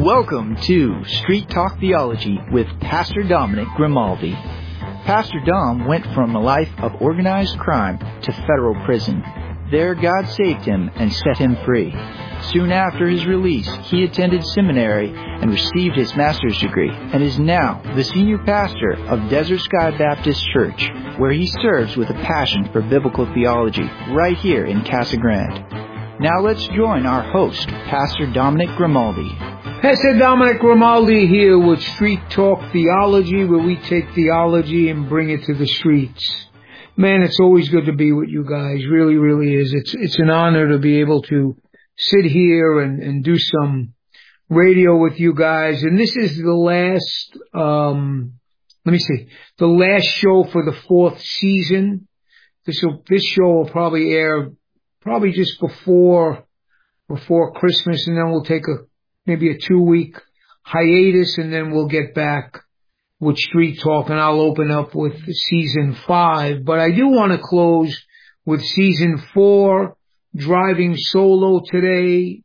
Welcome to Street Talk Theology with Pastor Dominic Grimaldi. Pastor Dom went from a life of organized crime to federal prison. There, God saved him and set him free. Soon after his release, he attended seminary and received his master's degree, and is now the senior pastor of Desert Sky Baptist Church, where he serves with a passion for biblical theology right here in Casa Grande. Now let's join our host, Pastor Dominic Grimaldi. Pastor Dominic Grimaldi here with Street Talk Theology, where we take theology and bring it to the streets. Man, it's always good to be with you guys. Really, really is. It's an honor to be able to sit here and do some radio with you guys. And this is the last, the last show for the fourth season. This show will probably air just before Christmas, and then we'll take maybe a 2-week hiatus, and then we'll get back with Street Talk, and I'll open up with season 5. But I do want to close with season 4, driving solo today.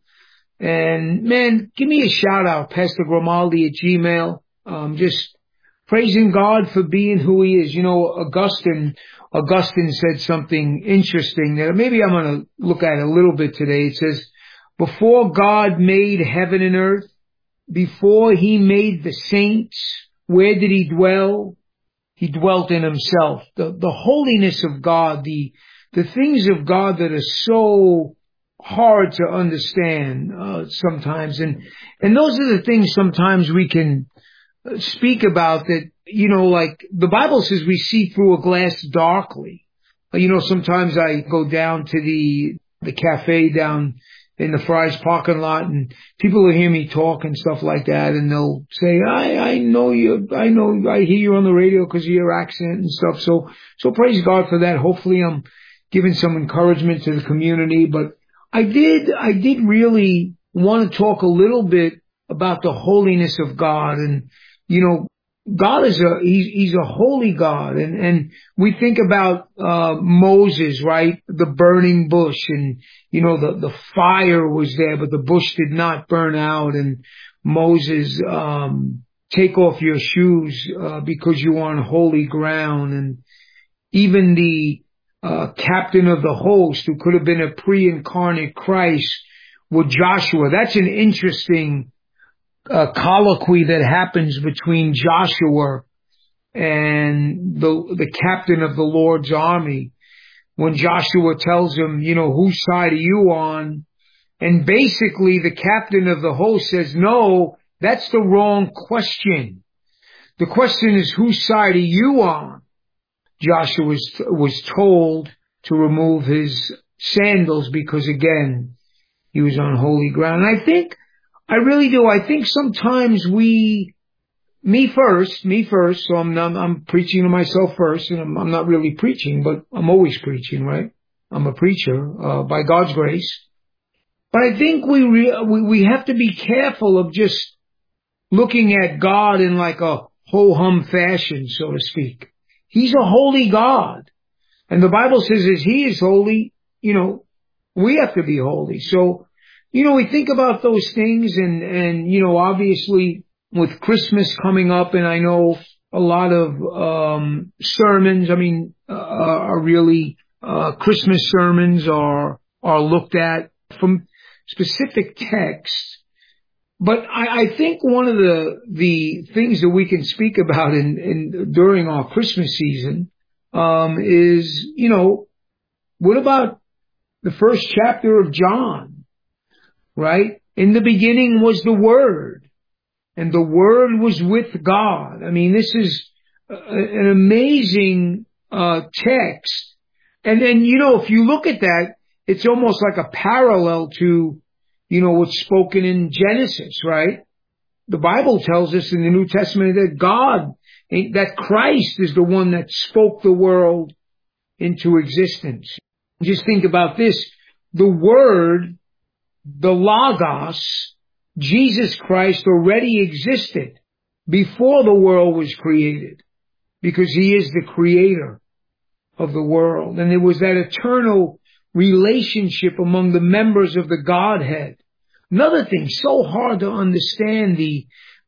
And man, give me a shout out, Pastor Grimaldi at Gmail. Just praising God for being who he is. You know, Augustine said something interesting that maybe I'm going to look at a little bit today. It says, before God made heaven and earth, before he made the saints, where did he dwell? He dwelt in himself. The holiness of God, the things of God that are so hard to understand sometimes. And those are the things sometimes we can speak about that, you know, like the Bible says we see through a glass darkly. You know, sometimes I go down to the cafe down in the Fry's parking lot, and people will hear me talk and stuff like that, and they'll say, I hear you on the radio because of your accent and stuff. So praise God for that. Hopefully I'm giving some encouragement to the community. But I did really want to talk a little bit about the holiness of God. And, you know, God is he's a holy God. And we think about, Moses, right? The burning bush, and, you know, the fire was there, but the bush did not burn out. And Moses, take off your shoes, because you are on holy ground. And even the, captain of the host, who could have been a pre-incarnate Christ, with Joshua. That's an interesting colloquy that happens between Joshua and the captain of the Lord's army, when Joshua tells him, you know, whose side are you on? And basically the captain of the host says, no, that's the wrong question. The question is, whose side are you on? Joshua was told to remove his sandals because, again, he was on holy ground. And I really do. I think sometimes me first, so I'm preaching to myself first, and I'm not really preaching, but I'm always preaching, right? I'm a preacher, by God's grace. But I think we have to be careful of just looking at God in like a ho-hum fashion, so to speak. He's a holy God. And the Bible says as he is holy, you know, we have to be holy. So, you know, we think about those things, and, you know, obviously with Christmas coming up, and I know a lot of, sermons, are really, Christmas sermons are looked at from specific texts. But I think one of the things that we can speak about during our Christmas season, is, you know, what about the first chapter of John? Right? In the beginning was the Word, and the Word was with God. I mean, this is an amazing text. And then, you know, if you look at that, it's almost like a parallel to, you know, what's spoken in Genesis, right? The Bible tells us in the New Testament that Christ is the one that spoke the world into existence. Just think about this. The Word, the Logos, Jesus Christ, already existed before the world was created, because he is the creator of the world. And there was that eternal relationship among the members of the Godhead, Another thing, so hard to understand the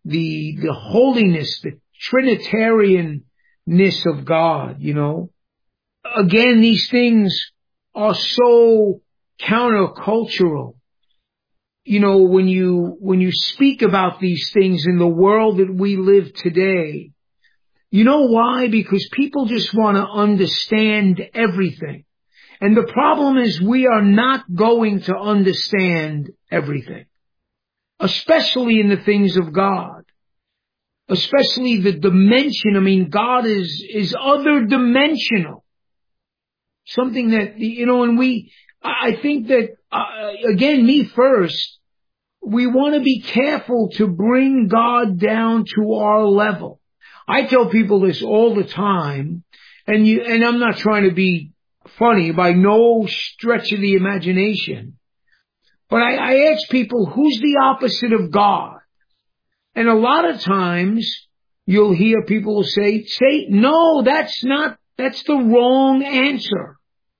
holiness, the Trinitarianness of God, you know. Again, these things are so countercultural. You know, when you speak about these things in the world that we live today, you know why? Because people just want to understand everything. And the problem is we are not going to understand everything, especially in the things of God, especially the dimension. I mean, God is other dimensional. Something that, you know, and I think that, again, me first, we want to be careful to bring God down to our level. I tell people this all the time, and I'm not trying to be funny by no stretch of the imagination, but I ask people, who's the opposite of God? And a lot of times you'll hear people say, no, that's the wrong answer.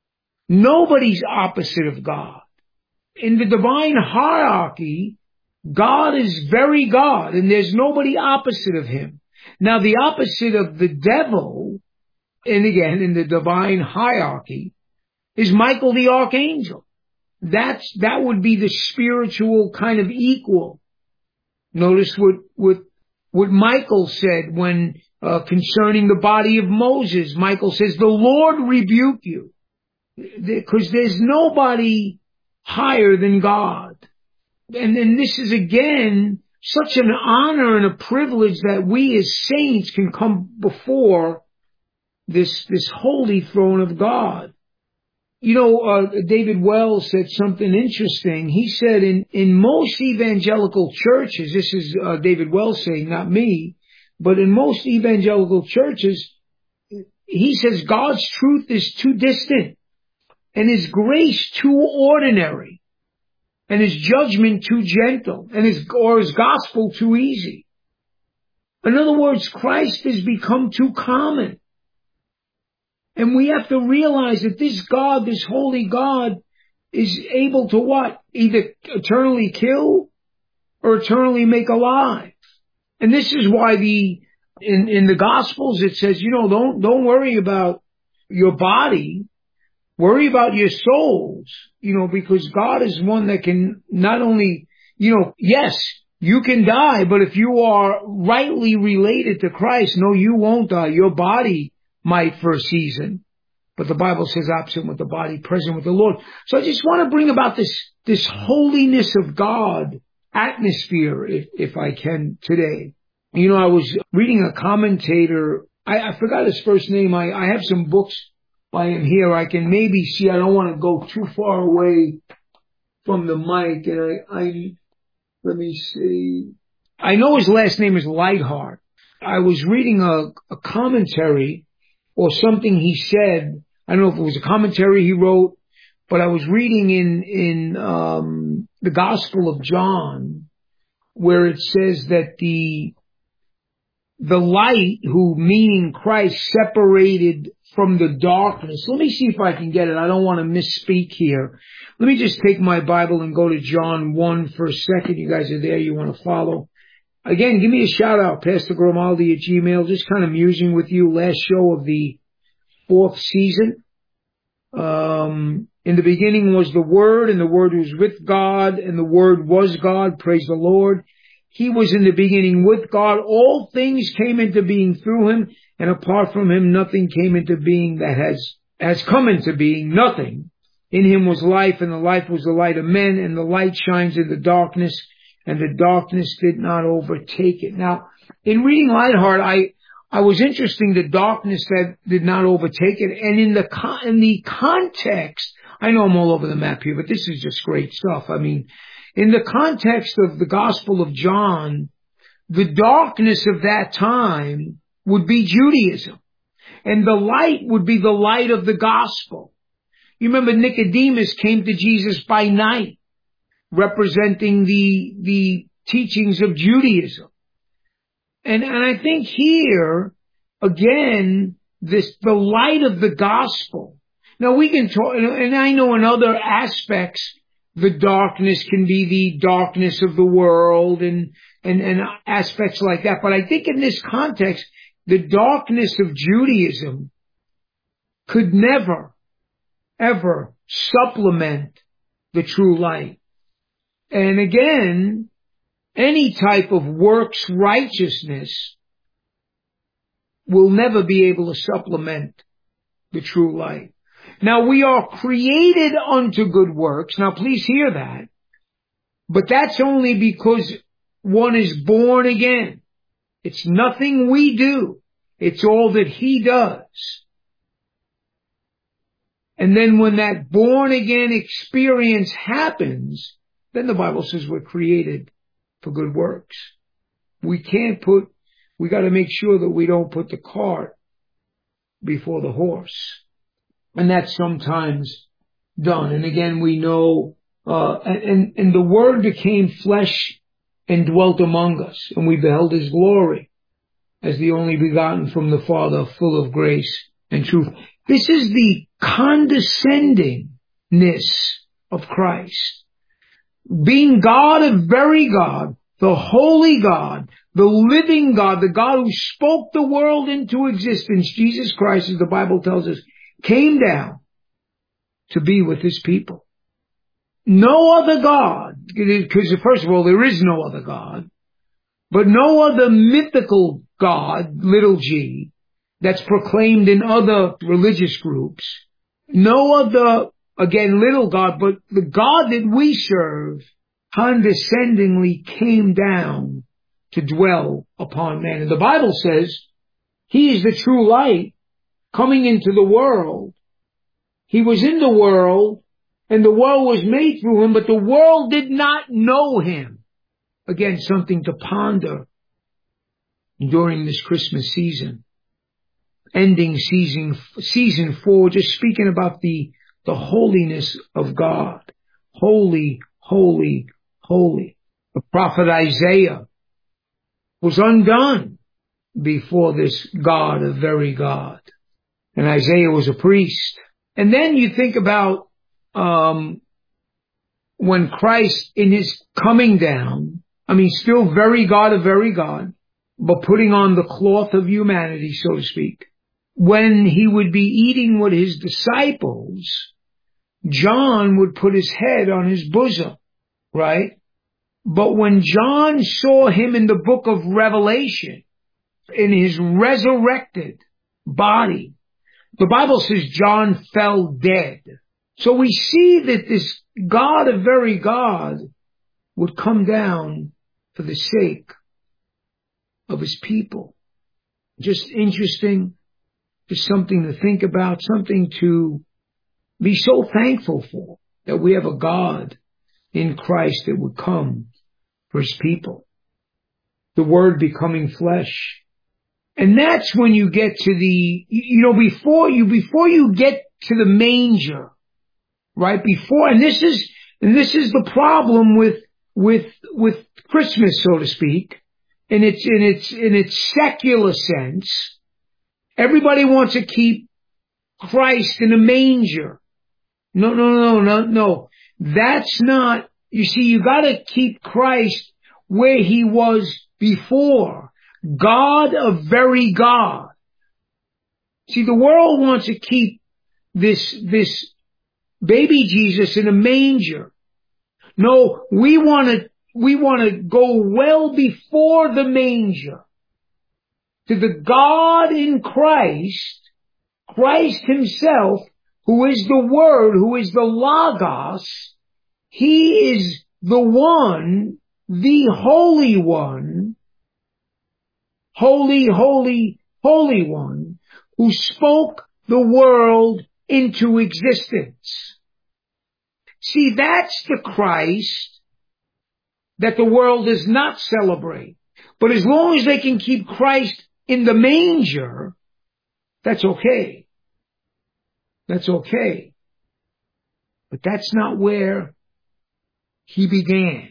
Nobody's opposite of God. In the divine hierarchy, God is very God, and there's nobody opposite of him. Now, the opposite of the devil, and again, in the divine hierarchy, is Michael the archangel. That would be the spiritual kind of equal. Notice what Michael said when, concerning the body of Moses. Michael says, the Lord rebuke you. Because there's nobody higher than God. And this is again such an honor and a privilege that we as saints can come before this holy throne of God. You know, David Wells said something interesting. He said in most evangelical churches, this is David Wells saying, not me, but in most evangelical churches, he says God's truth is too distant and his grace too ordinary and his judgment too gentle and his gospel too easy. In other words, Christ has become too common. And we have to realize that this God, this holy God, is able to what? Either eternally kill or eternally make alive. And this is why in the Gospels it says, you know, don't worry about your body, worry about your souls, you know, because God is one that can not only, you know, yes, you can die, but if you are rightly related to Christ, no, you won't die. Your body might for a season, but the Bible says absent with the body, present with the Lord. So I just want to bring about this holiness of God atmosphere, if I can, today. You know, I was reading a commentator. I forgot his first name. I have some books by him here. I can maybe see. I don't want to go too far away from the mic. And let me see. I know his last name is Lightheart. I was reading a commentary or something he said. I don't know if it was a commentary he wrote, but I was reading in the Gospel of John, where it says that the light, who meaning Christ, separated from the darkness. Let me see if I can get it. I don't want to misspeak here. Let me just take my Bible and go to John 1 for a second. You guys are there. You want to follow. Again, give me a shout out, Pastor Grimaldi at Gmail. Just kind of musing with you. Last show of the 4th season. In the beginning was the Word, and the Word was with God, and the Word was God. Praise the Lord. He was in the beginning with God. All things came into being through him, and apart from him, nothing came into being that has come into being. Nothing. In him was life, and the life was the light of men, and the light shines in the darkness, and the darkness did not overtake it. Now, in reading Lightheart, I was interested in the darkness that did not overtake it, and in the context, I know I'm all over the map here, but this is just great stuff. I mean, in the context of the Gospel of John, the darkness of that time would be Judaism, and the light would be the light of the gospel. You remember Nicodemus came to Jesus by night, representing the teachings of Judaism. And I think here, again, the light of the gospel. Now we can talk, and I know in other aspects, the darkness can be the darkness of the world and aspects like that. But I think in this context, the darkness of Judaism could never, ever supplement the true light. And again, any type of works righteousness will never be able to supplement the true light. Now, we are created unto good works. Now, please hear that. But that's only because one is born again. It's nothing we do. It's all that He does. And then when that born again experience happens, then the Bible says we're created for good works. We got to make sure that we don't put the cart before the horse. And that's sometimes done. And again, we know, and the Word became flesh and dwelt among us, and we beheld His glory as the only begotten from the Father, full of grace and truth. This is the condescendingness of Christ. Being God, a very God, the holy God, the living God, the God who spoke the world into existence, Jesus Christ, as the Bible tells us, came down to be with His people. No other God, because first of all, there is no other God, but no other mythical God, little g, that's proclaimed in other religious groups. No other, again, little God, but the God that we serve condescendingly came down to dwell upon man. And the Bible says He is the true light coming into the world. He was in the world, and the world was made through Him, but the world did not know Him. Again, something to ponder during this Christmas season. Ending season 4, just speaking about the holiness of God. Holy, holy, holy. The prophet Isaiah was undone before this God, a very God. And Isaiah was a priest. And then you think about when Christ in His coming down, still very God, a very God, but putting on the cloth of humanity, so to speak. When He would be eating with His disciples, John would put his head on His bosom, right? But when John saw Him in the book of Revelation, in His resurrected body, the Bible says John fell dead. So we see that this God, a very God, would come down for the sake of His people. Just interesting, just something to think about, something to be so thankful for, that we have a God in Christ that would come for His people. The Word becoming flesh. And that's when you get to the, before you get to the manger, right? And this is the problem with Christmas, so to speak, in its secular sense. Everybody wants to keep Christ in a manger. No. That's not, you see, you gotta keep Christ where He was before. God, a very God. See, the world wants to keep this baby Jesus in a manger. No, we want to go well before the manger to the God in Christ Himself, who is the Word, who is the Logos. He is the one, the Holy One, holy, holy, holy One, who spoke the world into existence. See, that's the Christ that the world does not celebrate. But as long as they can keep Christ in the manger, that's okay. That's okay. But that's not where He began.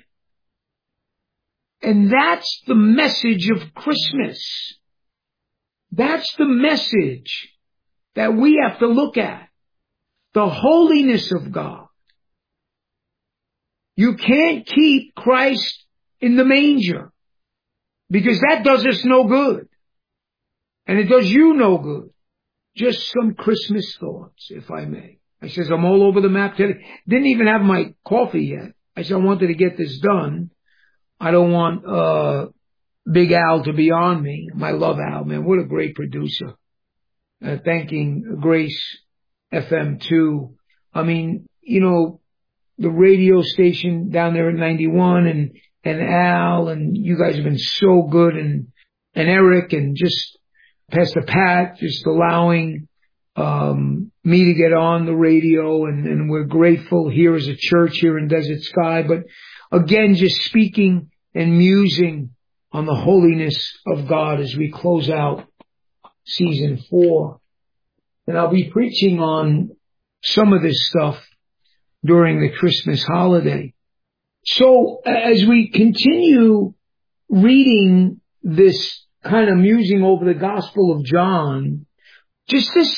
And that's the message of Christmas. That's the message that we have to look at. The holiness of God. You can't keep Christ in the manger, because that does us no good. And it does you no good. Just some Christmas thoughts, if I may. I says, I'm all over the map today. Didn't even have my coffee yet. I said, I wanted to get this done. I don't want Big Al to be on me. I love Al, man. What a great producer. Thanking Grace FM too. I mean, the radio station down there at 91 and Al, and you guys have been so good, and Eric, and just Pastor Pat, just allowing me to get on the radio, and we're grateful here as a church here in Desert Sky. But again, just speaking and musing on the holiness of God as we close out season 4. And I'll be preaching on some of this stuff during the Christmas holiday. So as we continue reading this, kind of musing over the Gospel of John, just the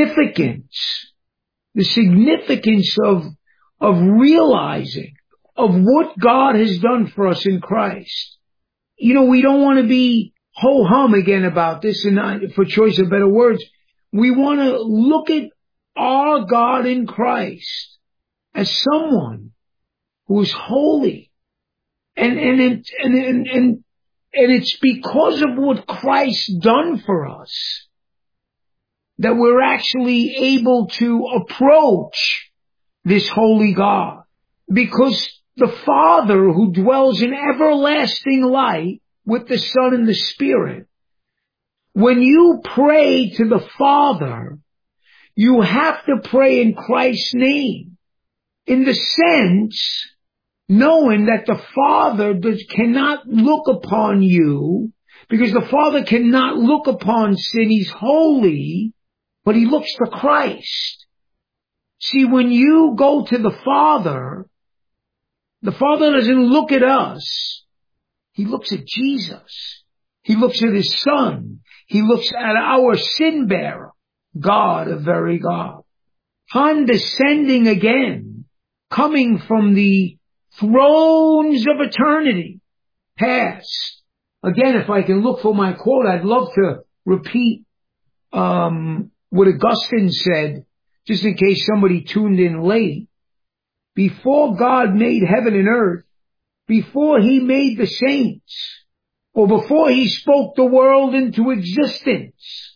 significance of realizing of what God has done for us in Christ. We don't want to be ho-hum again about this, and for choice of better words, we want to look at our God in Christ as someone who is holy. And it's because of what Christ done for us that we're actually able to approach this holy God. Because the Father, who dwells in everlasting light with the Son and the Spirit, when you pray to the Father, you have to pray in Christ's name, in the sense knowing that the Father cannot look upon you, because the Father cannot look upon sin. He's holy, but he looks to Christ. See, when you go to the Father doesn't look at us. He looks at Jesus. He looks at his Son. He looks at our sin bearer, God, a very God, condescending again, coming from the thrones of eternity past. Again, if I can look for my quote, I'd love to repeat what Augustine said, just in case somebody tuned in late. Before God made heaven and earth, before he made the saints, or before he spoke the world into existence,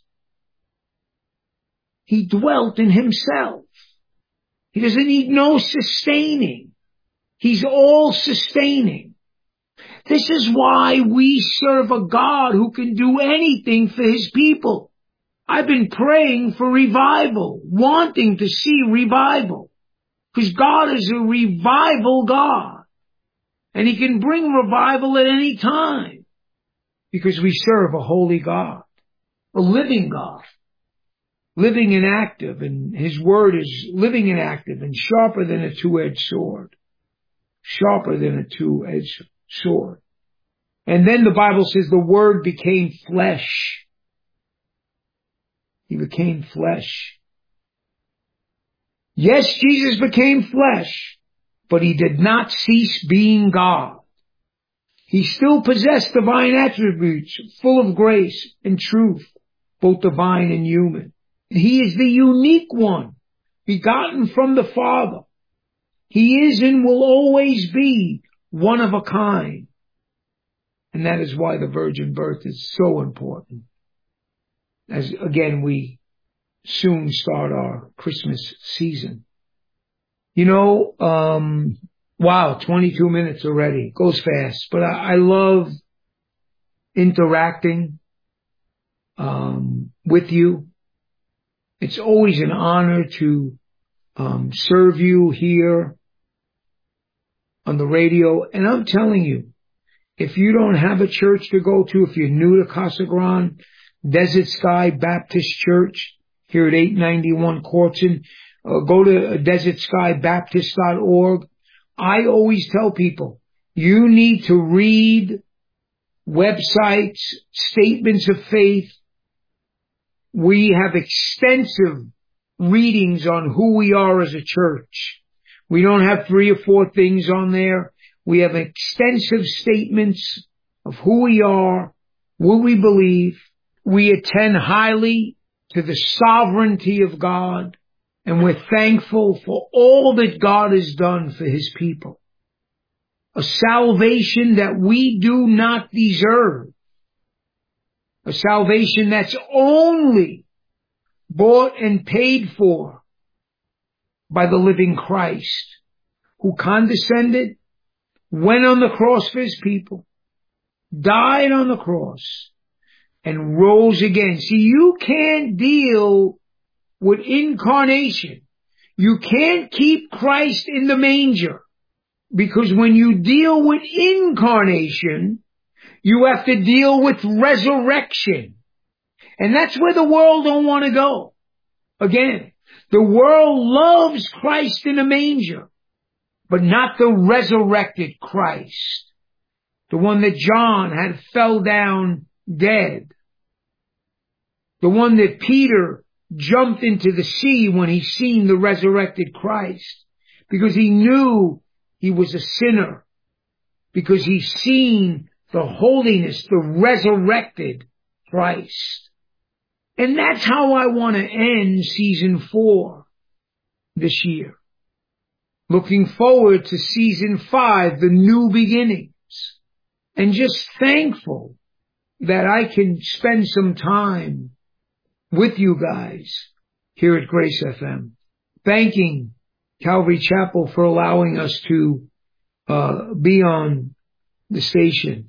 he dwelt in himself. He doesn't need no sustaining. He's all sustaining. This is why we serve a God who can do anything for his people. I've been praying for revival, wanting to see revival, because God is a revival God, and he can bring revival at any time, because we serve a holy God, a living God, living and active, and his word is living and active and sharper than a two-edged sword. Sharper than a two-edged sword. And then the Bible says the word became flesh. He became flesh. Yes, Jesus became flesh, but he did not cease being God. He still possessed divine attributes, full of grace and truth, both divine and human. He is the unique one, begotten from the Father. He is and will always be one of a kind. And that is why the virgin birth is so important. As again, we soon start our Christmas season. Wow, 22 minutes already. Goes fast. But I love interacting with you. It's always an honor to serve you here on the radio. And I'm telling you, if you don't have a church to go to, if you're new to Casa Grande, Desert Sky Baptist Church here at 891 Courtson, go to desertskybaptist.org. I always tell people, you need to read websites, statements of faith. We have extensive readings on who we are as a church. We don't have 3 or 4 things on there. We have extensive statements of who we are, what we believe. We attend highly to the sovereignty of God, and we're thankful for all that God has done for His people. A salvation that we do not deserve. A salvation that's only bought and paid for by the living Christ, who condescended, went on the cross for His people, died on the cross, and rose again. See, you can't deal with incarnation. You can't keep Christ in the manger, because when you deal with incarnation, you have to deal with resurrection. And that's where the world don't want to go. Again, the world loves Christ in a manger, but not the resurrected Christ. The one that John had fell down dead. The one that Peter jumped into the sea when he seen the resurrected Christ, because he knew he was a sinner, because he seen the holiness, the resurrected Christ. And that's how I want to end season 4 this year. Looking forward to season 5, the new beginnings. And just thankful that I can spend some time with you guys here at Grace FM. Thanking Calvary Chapel for allowing us to be on the station.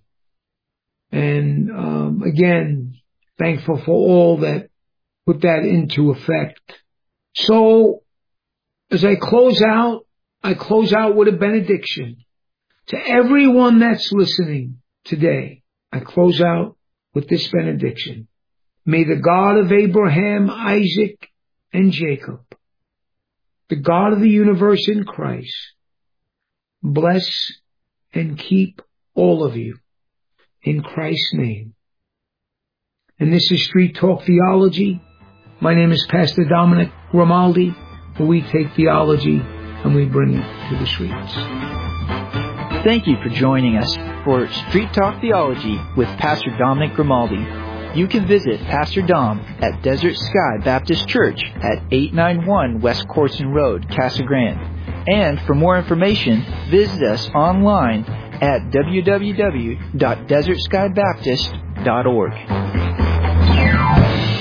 And again, thankful for all that put that into effect. So as I close out with a benediction to everyone that's listening today. I close out with this benediction. May the God of Abraham, Isaac, and Jacob, the God of the universe in Christ, bless and keep all of you in Christ's name. And this is Street Talk Theology. My name is Pastor Dominic Grimaldi, where we take theology and we bring it to the streets. Thank you for joining us for Street Talk Theology with Pastor Dominic Grimaldi. You can visit Pastor Dom at Desert Sky Baptist Church at 891 West Corson Road, Casa Grande. And for more information, visit us online at www.desertskybaptist.org.